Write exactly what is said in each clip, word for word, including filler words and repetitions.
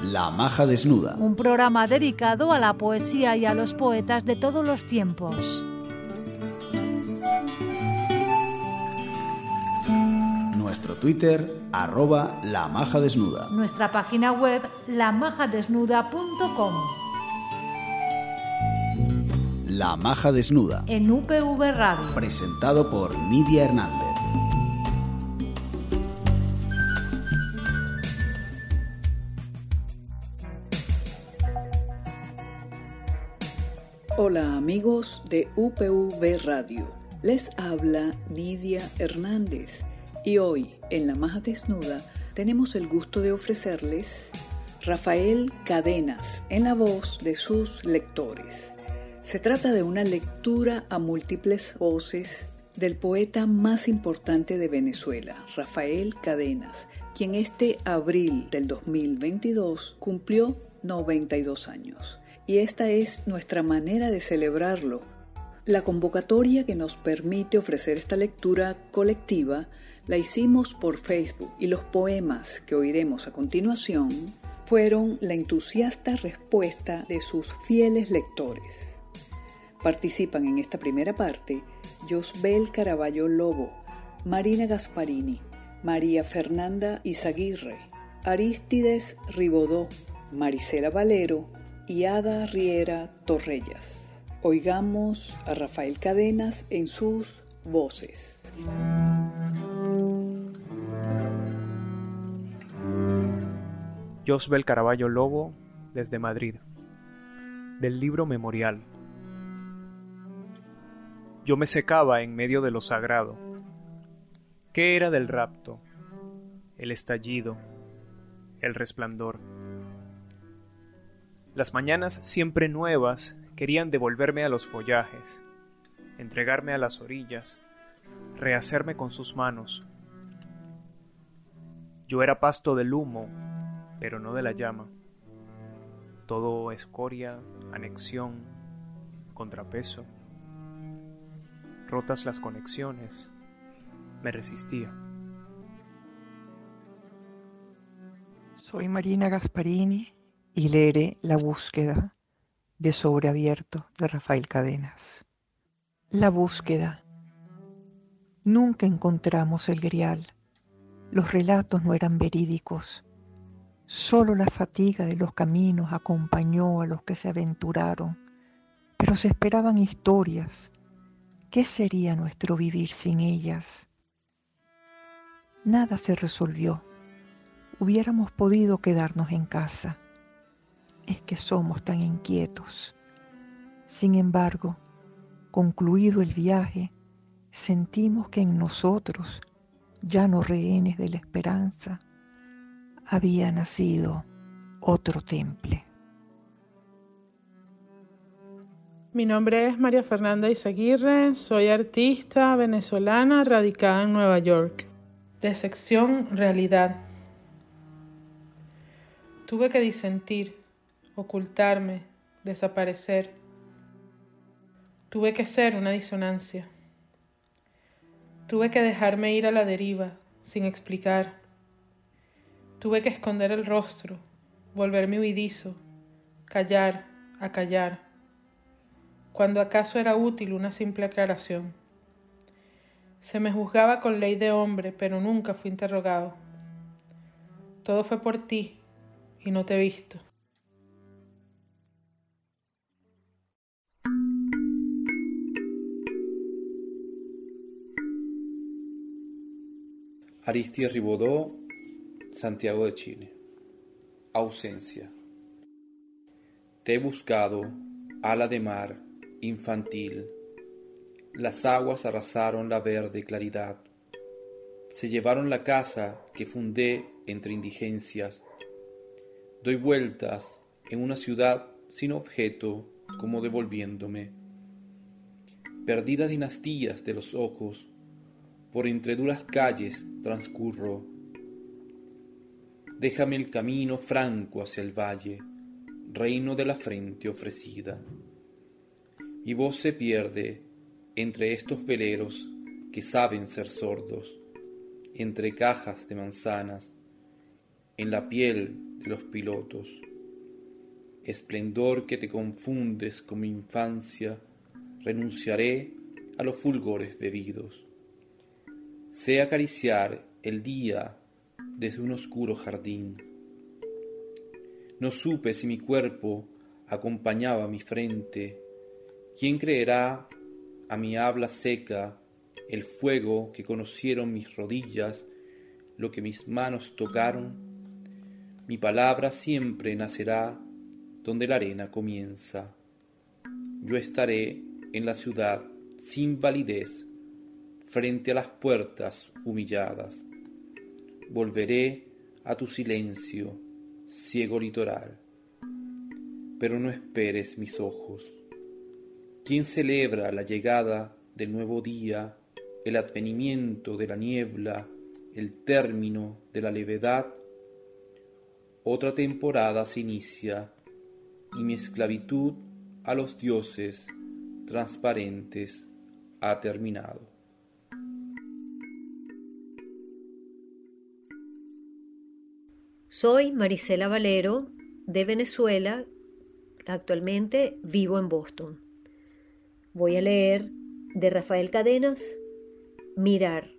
La Maja Desnuda. Un programa dedicado a la poesía y a los poetas de todos los tiempos. Nuestro Twitter, arroba La Maja Desnuda. Nuestra página web, la maja desnuda punto com. La Maja Desnuda. En U P V Radio. Presentado por Nidia Hernández. Hola amigos de U P V Radio, les habla Nidia Hernández y hoy en La Maja Desnuda tenemos el gusto de ofrecerles Rafael Cadenas en la voz de sus lectores. Se trata de una lectura a múltiples voces del poeta más importante de Venezuela, Rafael Cadenas, quien este abril del dos mil veintidós cumplió noventa y dos años. Y esta es nuestra manera de celebrarlo. La convocatoria que nos permite ofrecer esta lectura colectiva la hicimos por Facebook y los poemas que oiremos a continuación fueron la entusiasta respuesta de sus fieles lectores. Participan en esta primera parte Yosbel Caraballo Lobo, Marina Gasparini, María Fernanda Izaguirre, Arístides Ribodó, Marisela Valero y Ada Riera Torrellas. Oigamos a Rafael Cadenas en sus voces. Yosbel Caraballo Lobo, desde Madrid. Del libro Memorial. Yo me secaba en medio de lo sagrado. ¿Qué era del rapto? El estallido, el resplandor. Las mañanas siempre nuevas querían devolverme a los follajes, entregarme a las orillas, rehacerme con sus manos. Yo era pasto del humo, pero no de la llama. Todo escoria, anexión, contrapeso. Rotas las conexiones, me resistía. Soy Marina Gasparini y leeré La búsqueda de Sobreabierto de Rafael Cadenas. La búsqueda. Nunca encontramos el grial. Los relatos no eran verídicos. Solo la fatiga de los caminos acompañó a los que se aventuraron, pero se esperaban historias. ¿Qué sería nuestro vivir sin ellas? Nada se resolvió. Hubiéramos podido quedarnos en casa. Es que somos tan inquietos. Sin embargo, concluido el viaje, sentimos que en nosotros, ya no rehenes de la esperanza, había nacido otro temple. Mi nombre es María Fernanda Izaguirre, soy artista venezolana radicada en Nueva York, de sección Realidad. Tuve que disentir, ocultarme, desaparecer. Tuve que ser una disonancia. Tuve que dejarme ir a la deriva, sin explicar. Tuve que esconder el rostro, volverme huidizo, callar, acallar, cuando acaso era útil una simple aclaración. Se me juzgaba con ley de hombre, pero nunca fui interrogado. Todo fue por ti, y no te he visto. Arístides Ribodó, Santiago de Chile. Ausencia. Te he buscado, ala de mar, infantil. Las aguas arrasaron la verde claridad. Se llevaron la casa que fundé entre indigencias. Doy vueltas en una ciudad sin objeto, como devolviéndome. Perdidas dinastías de los ojos, por entre duras calles transcurro. Déjame el camino franco hacia el valle, reino de la frente ofrecida. Mi voz se pierde entre estos veleros que saben ser sordos, entre cajas de manzanas, en la piel de los pilotos. Esplendor que te confundes con mi infancia, renunciaré a los fulgores bebidos. Sé acariciar el día desde un oscuro jardín. No supe si mi cuerpo acompañaba mi frente. ¿Quién creerá a mi habla seca el fuego que conocieron mis rodillas, lo que mis manos tocaron? Mi palabra siempre nacerá donde la arena comienza. Yo estaré en la ciudad sin validez, frente a las puertas humilladas. Volveré a tu silencio, ciego litoral. Pero no esperes mis ojos. ¿Quién celebra la llegada del nuevo día, el advenimiento de la niebla, el término de la levedad? Otra temporada se inicia y mi esclavitud a los dioses transparentes ha terminado. Soy Marisela Valero, de Venezuela. Actualmente vivo en Boston. Voy a leer de Rafael Cadenas, Mirar.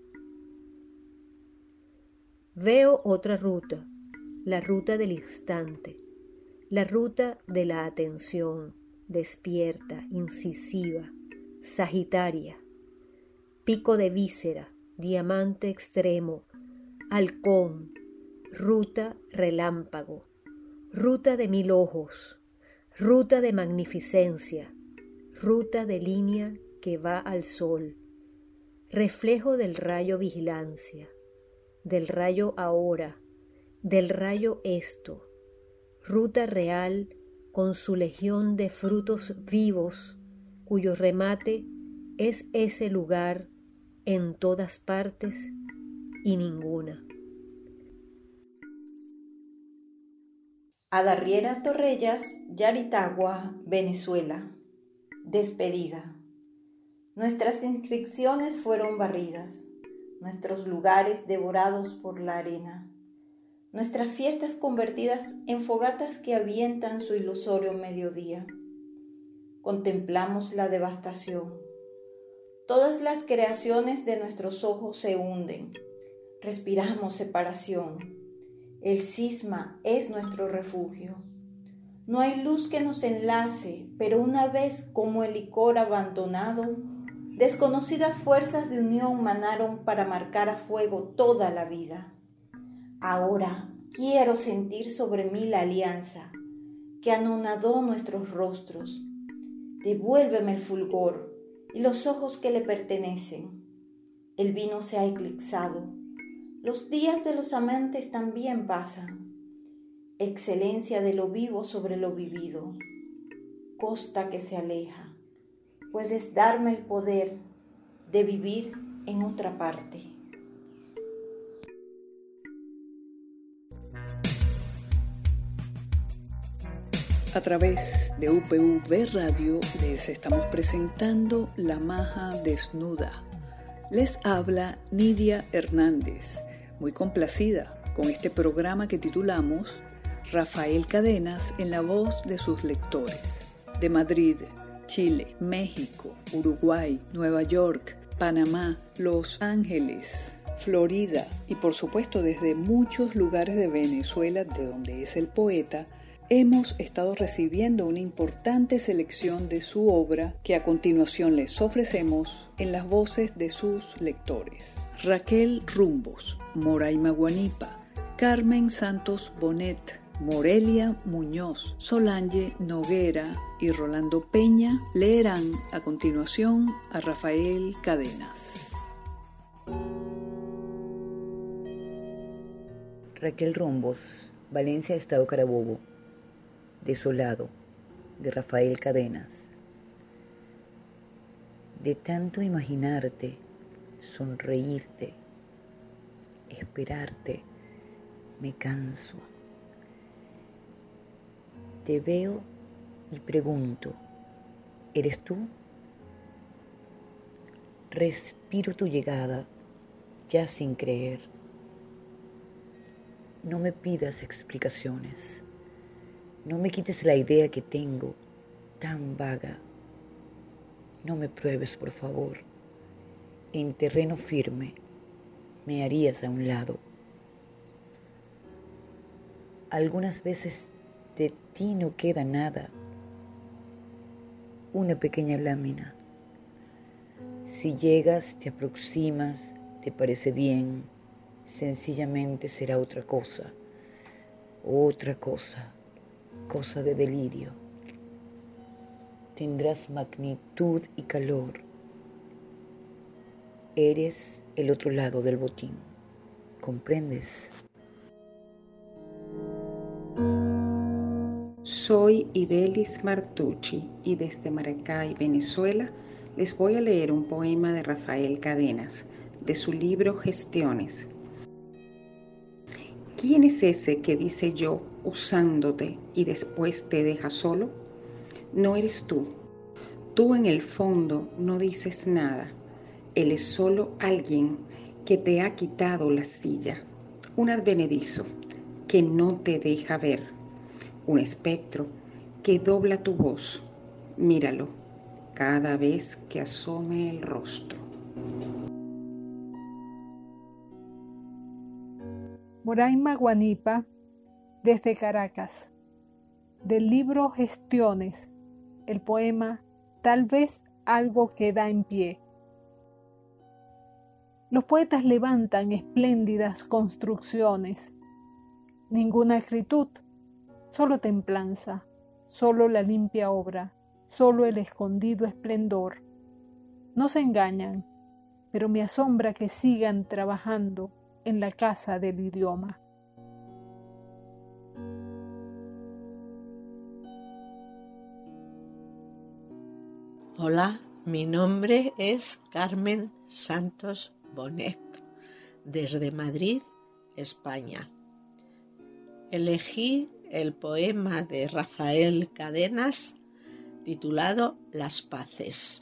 Veo otra ruta, la ruta del instante, la ruta de la atención, despierta, incisiva, sagitaria, pico de víscera, diamante extremo, halcón, ruta relámpago, ruta de mil ojos, ruta de magnificencia, ruta de línea que va al sol, reflejo del rayo vigilancia, del rayo ahora, del rayo esto, ruta real con su legión de frutos vivos, cuyo remate es ese lugar en todas partes y ninguna. Adarriera Torrellas, Yaritagua, Venezuela. Despedida. Nuestras inscripciones fueron barridas, nuestros lugares devorados por la arena, nuestras fiestas convertidas en fogatas que avientan su ilusorio mediodía. Contemplamos la devastación. Todas las creaciones de nuestros ojos se hunden. Respiramos separación. El cisma es nuestro refugio. No hay luz que nos enlace, pero una vez como el licor abandonado, desconocidas fuerzas de unión manaron para marcar a fuego toda la vida. Ahora quiero sentir sobre mí la alianza que anonadó nuestros rostros. Devuélveme el fulgor y los ojos que le pertenecen. El vino se ha eclipsado. Los días de los amantes también pasan. Excelencia de lo vivo sobre lo vivido. Costa que se aleja. Puedes darme el poder de vivir en otra parte. A través de U P U V Radio les estamos presentando La Maja Desnuda. Les habla Nidia Hernández, muy complacida con este programa que titulamos Rafael Cadenas en la voz de sus lectores. De Madrid, Chile, México, Uruguay, Nueva York, Panamá, Los Ángeles, Florida y por supuesto desde muchos lugares de Venezuela, de donde es el poeta, hemos estado recibiendo una importante selección de su obra que a continuación les ofrecemos en las voces de sus lectores. Raquel Rumbos, Moraima Guanipa, Carmen Santos Bonet, Morelia Muñoz, Solange Noguera y Rolando Peña leerán a continuación a Rafael Cadenas. Raquel Rumbos, Valencia, Estado Carabobo. Desolado, de Rafael Cadenas. De tanto imaginarte, sonreírte, esperarte, me canso. Te veo y pregunto, ¿eres tú? Respiro tu llegada, ya sin creer. No me pidas explicaciones. No me quites la idea que tengo, tan vaga. No me pruebes, por favor. En terreno firme me harías a un lado. Algunas veces de ti no queda nada. Una pequeña lámina. Si llegas, te aproximas, te parece bien, sencillamente será otra cosa, otra cosa, cosa de delirio. Tendrás magnitud y calor. Eres el otro lado del botín. ¿Comprendes? Soy Ibelis Martucci y desde Maracay, Venezuela, les voy a leer un poema de Rafael Cadenas, de su libro Gestiones. ¿Quién es ese que dice yo usándote y después te deja solo? No eres tú. Tú en el fondo no dices nada. Él es solo alguien que te ha quitado la silla, un advenedizo que no te deja ver, un espectro que dobla tu voz. Míralo cada vez que asome el rostro. Moraima Guanipa, desde Caracas. Del libro Gestiones, el poema Tal vez algo queda en pie. Los poetas levantan espléndidas construcciones. Ninguna acritud, solo templanza, solo la limpia obra, solo el escondido esplendor. No se engañan, pero me asombra que sigan trabajando en la casa del idioma. Hola, mi nombre es Carmen Santos Bonet, desde Madrid, España. Elegí el poema de Rafael Cadenas titulado Las Paces.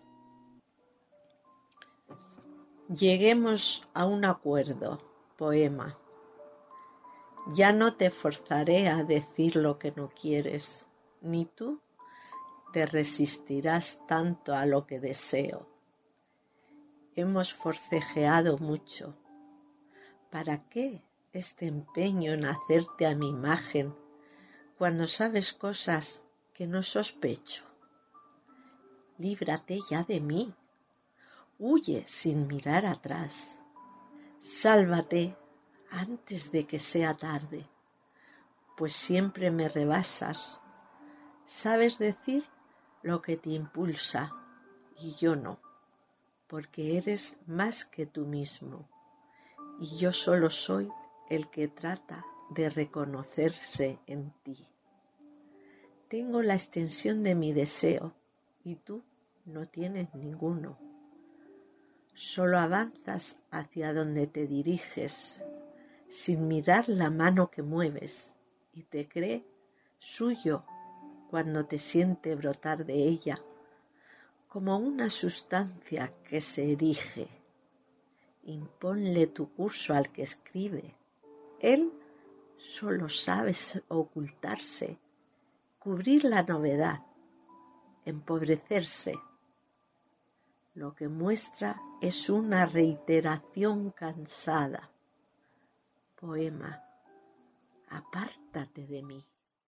Lleguemos a un acuerdo, poema. Ya no te forzaré a decir lo que no quieres, ni tú te resistirás tanto a lo que deseo. Hemos forcejeado mucho. ¿Para qué este empeño en hacerte a mi imagen cuando sabes cosas que no sospecho? Líbrate ya de mí. Huye sin mirar atrás. Sálvate antes de que sea tarde, pues siempre me rebasas. Sabes decir lo que te impulsa y yo no, porque eres más que tú mismo y yo solo soy el que trata de reconocerse en ti. Tengo la extensión de mi deseo y tú no tienes ninguno. Solo avanzas hacia donde te diriges sin mirar la mano que mueves y te cree suyo cuando te siente brotar de ella como una sustancia que se erige. Imponle tu curso al que escribe. Él solo sabe ocultarse, cubrir la novedad, empobrecerse. Lo que muestra es una reiteración cansada. Poema, apártate de mí.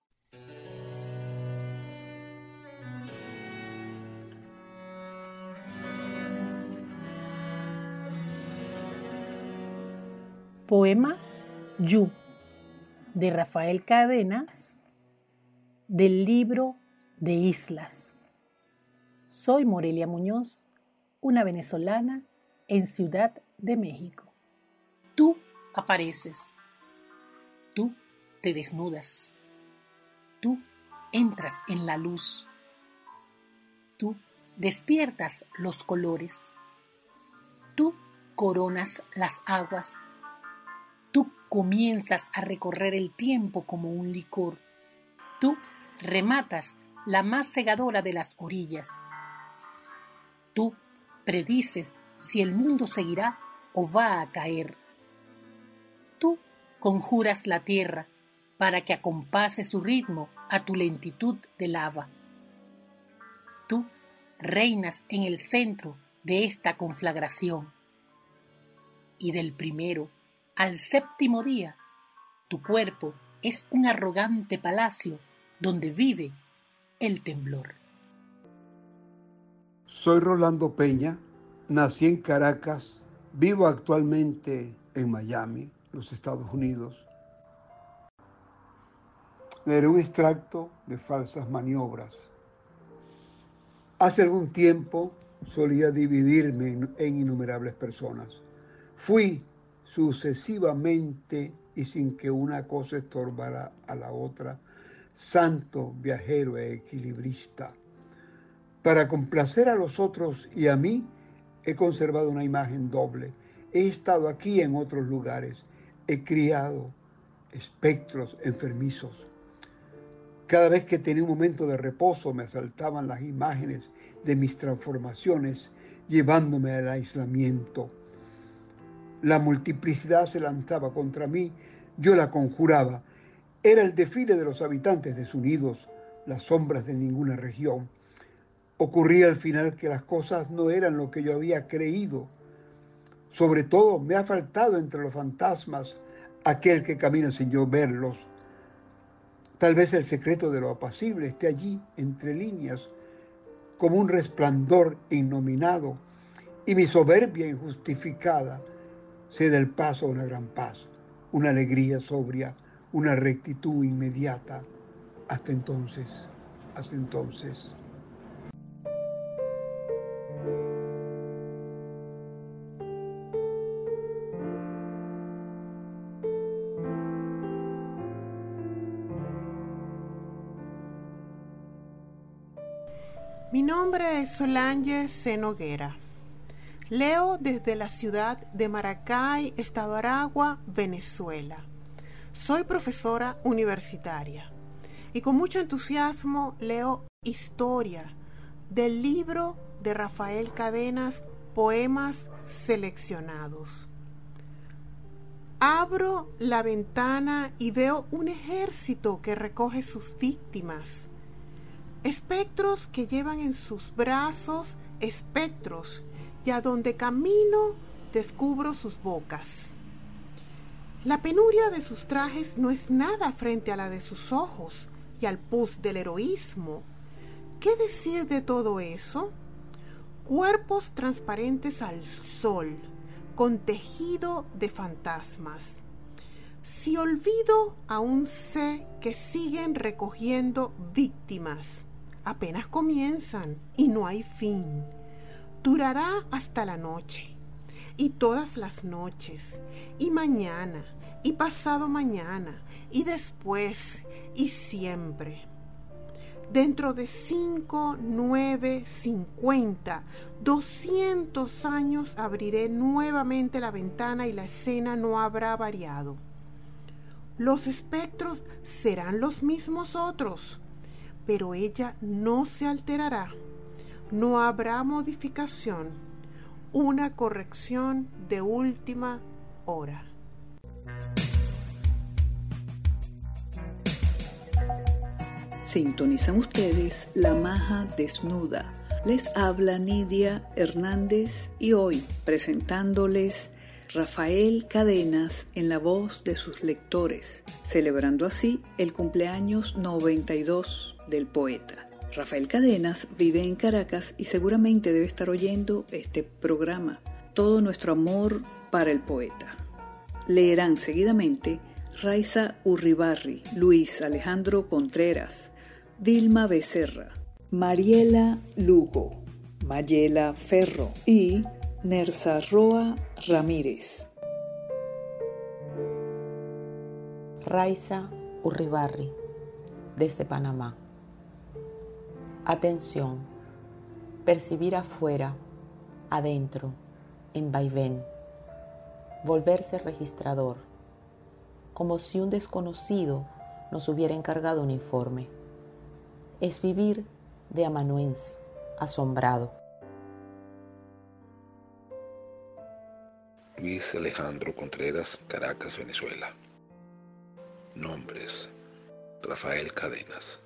Poema Yu, de Rafael Cadenas, del libro de Islas. Soy Morelia Muñoz, una venezolana en Ciudad de México. Tú apareces, tú te desnudas, tú entras en la luz, tú despiertas los colores, tú coronas las aguas, tú comienzas a recorrer el tiempo como un licor, tú rematas la más cegadora de las orillas, tú predices si el mundo seguirá o va a caer. Tú conjuras la tierra para que acompase su ritmo a tu lentitud de lava. Tú reinas en el centro de esta conflagración, y del primero al séptimo día, tu cuerpo es un arrogante palacio donde vive el temblor. Soy Rolando Peña, nací en Caracas, vivo actualmente en Miami, los Estados Unidos. Leeré un extracto de Falsas Maniobras. Hace algún tiempo solía dividirme en, en innumerables personas. Fui sucesivamente y sin que una cosa estorbara a la otra, santo, viajero e equilibrista. Para complacer a los otros y a mí, he conservado una imagen doble. He estado aquí en otros lugares. He criado espectros enfermizos. Cada vez que tenía un momento de reposo, me asaltaban las imágenes de mis transformaciones, llevándome al aislamiento. La multiplicidad se lanzaba contra mí, yo la conjuraba. Era el desfile de los habitantes desunidos, las sombras de ninguna región. Ocurría al final que las cosas no eran lo que yo había creído. Sobre todo, me ha faltado entre los fantasmas aquel que camina sin yo verlos. Tal vez el secreto de lo apacible esté allí, entre líneas, como un resplandor innominado, y mi soberbia injustificada cede el paso a una gran paz, una alegría sobria, una rectitud inmediata. Hasta entonces, hasta entonces. Mi nombre es Solange C. Noguera. Leo desde la ciudad de Maracay, Estado Aragua, Venezuela. Soy profesora universitaria y con mucho entusiasmo leo historia del libro de Rafael Cadenas, Poemas Seleccionados. Abro la ventana y veo un ejército que recoge sus víctimas. Espectros que llevan en sus brazos espectros, y a donde camino descubro sus bocas. La penuria de sus trajes no es nada frente a la de sus ojos y al pus del heroísmo. ¿Qué decir de todo eso? Cuerpos transparentes al sol, con tejido de fantasmas. Si olvido, aún sé que siguen recogiendo víctimas. Apenas comienzan y no hay fin. Durará hasta la noche, y todas las noches, y mañana, y pasado mañana, y después, y siempre. Dentro de cinco, nueve, cincuenta, doscientos años abriré nuevamente la ventana y la escena no habrá variado. Los espectros serán los mismos otros, pero ella no se alterará. No habrá modificación, una corrección de última hora. Sintonizan ustedes La Maja Desnuda. Les habla Nidia Hernández y hoy presentándoles Rafael Cadenas en la voz de sus lectores, celebrando así el cumpleaños noventa y dos del poeta. Rafael Cadenas vive en Caracas y seguramente debe estar oyendo este programa. Todo nuestro amor para el poeta. Leerán seguidamente Raiza Urribarri, Luis Alejandro Contreras, Vilma Becerra, Mariela Lugo, Mayela Ferro y Nersa Roa Ramírez. Raiza Urribarri, desde Panamá. Atención, percibir afuera, adentro, en vaivén, volverse registrador, como si un desconocido nos hubiera encargado un informe. Es vivir de amanuense, asombrado. Luis Alejandro Contreras, Caracas, Venezuela. Nombres. Rafael Cadenas.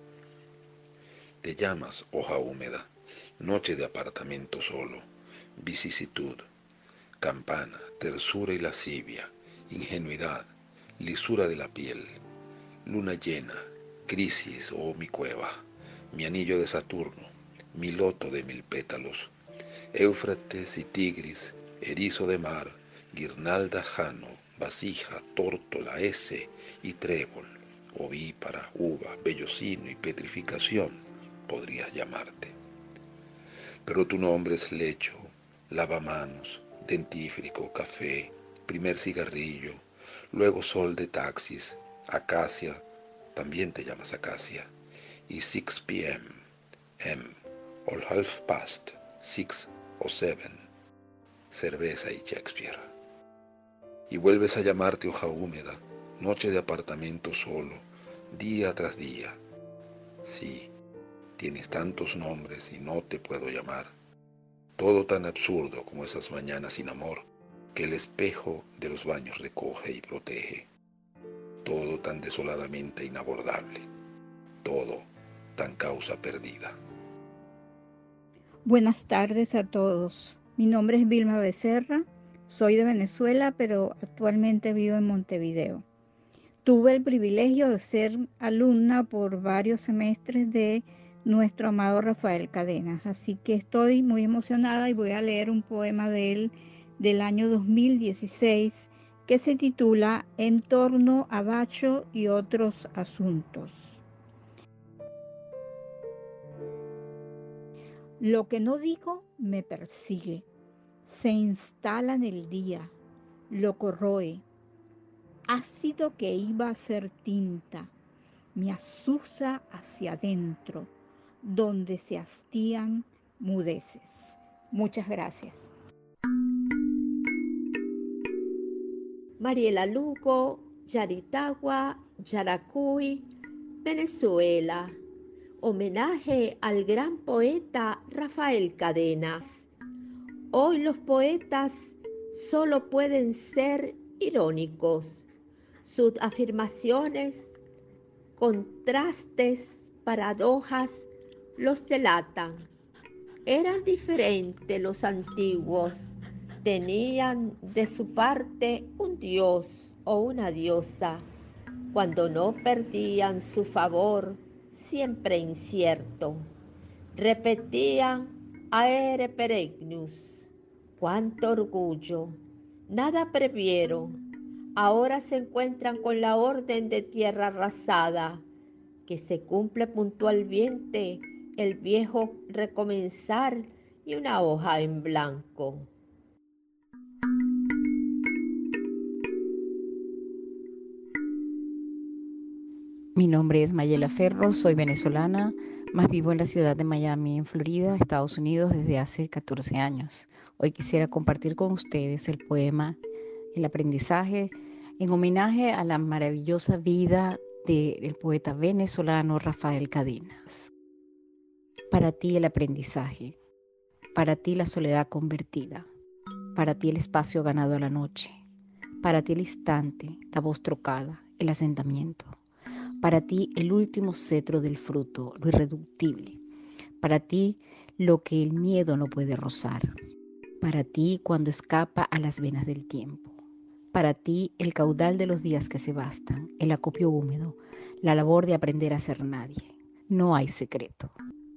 Te llamas hoja húmeda, noche de apartamento solo, vicisitud, campana, tersura y lascivia, ingenuidad, lisura de la piel, luna llena, crisis, oh mi cueva, mi anillo de Saturno, mi loto de mil pétalos, Éufrates y Tigris, erizo de mar, guirnalda jano, vasija, tórtola, ese y trébol, ovípara, uva, vellocino y petrificación, podrías llamarte. Pero tu nombre es lecho, lavamanos, dentífrico, café, primer cigarrillo, luego sol de taxis, acacia, también te llamas acacia, y six p m, m, or half past, six o seven, cerveza y Shakespeare. Y vuelves a llamarte hoja húmeda, noche de apartamento solo, día tras día. Sí, tienes tantos nombres y no te puedo llamar. Todo tan absurdo como esas mañanas sin amor que el espejo de los baños recoge y protege. Todo tan desoladamente inabordable. Todo tan causa perdida. Buenas tardes a todos. Mi nombre es Vilma Becerra. Soy de Venezuela, pero actualmente vivo en Montevideo. Tuve el privilegio de ser alumna por varios semestres de nuestro amado Rafael Cadenas, así que estoy muy emocionada y voy a leer un poema de él del año dos mil dieciséis que se titula En torno a Bacho y otros asuntos. Lo que no digo me persigue, se instala en el día, lo corroe. Ácido que iba a ser tinta, me azuza hacia adentro, donde se hastían mudeces. Muchas gracias. Mariela Lugo, Yaritagua, Yaracuy, Venezuela. Homenaje al gran poeta Rafael Cadenas. Hoy los poetas solo pueden ser irónicos. Sus afirmaciones, contrastes, paradojas los delatan. Eran diferentes los antiguos. Tenían de su parte un dios o una diosa. Cuando no perdían su favor, siempre incierto. Repetían aere peregnus. Cuánto orgullo. Nada previeron. Ahora se encuentran con la orden de tierra arrasada, que se cumple puntualmente el viejo recomenzar y una hoja en blanco. Mi nombre es Mayela Ferro, soy venezolana, más vivo en la ciudad de Miami, en Florida, Estados Unidos, desde hace catorce años. Hoy quisiera compartir con ustedes el poema El aprendizaje, en homenaje a la maravillosa vida del poeta venezolano Rafael Cadenas. Para ti el aprendizaje, para ti la soledad convertida, para ti el espacio ganado a la noche, para ti el instante, la voz trocada, el asentamiento, para ti el último cetro del fruto, lo irreductible, para ti lo que el miedo no puede rozar, para ti cuando escapa a las venas del tiempo, para ti el caudal de los días que se bastan, el acopio húmedo, la labor de aprender a ser nadie. No hay secreto.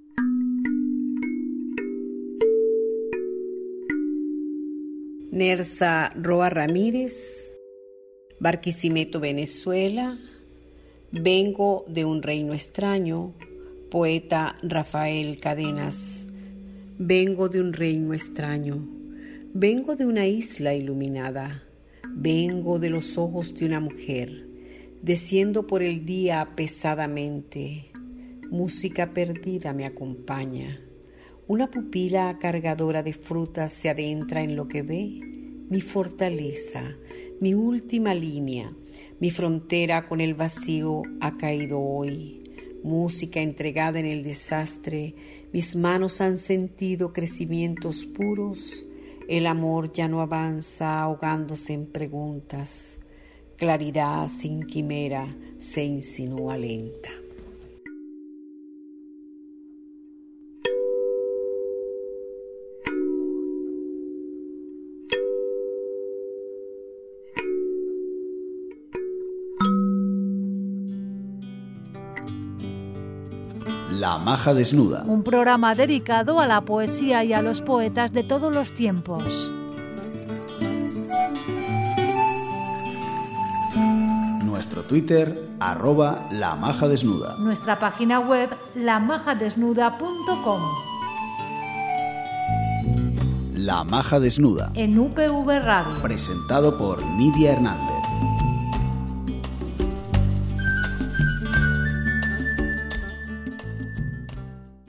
Nersa Roa Ramírez, Barquisimeto, Venezuela. Vengo de un reino extraño, poeta Rafael Cadenas. Vengo de un reino extraño, vengo de una isla iluminada, vengo de los ojos de una mujer, desciendo por el día pesadamente. Música perdida me acompaña. Una pupila cargadora de frutas se adentra en lo que ve, mi fortaleza, mi última línea, mi frontera con el vacío ha caído hoy. Música entregada en el desastre, mis manos han sentido crecimientos puros. El amor ya no avanza ahogándose en preguntas. claridad sin quimera se insinúa lenta. La Maja Desnuda. Un programa dedicado a la poesía y a los poetas de todos los tiempos. Nuestro Twitter, arroba La Maja Desnuda. Nuestra página web, la maja desnuda punto com. La Maja Desnuda. En U P V Radio. Presentado por Nidia Hernández.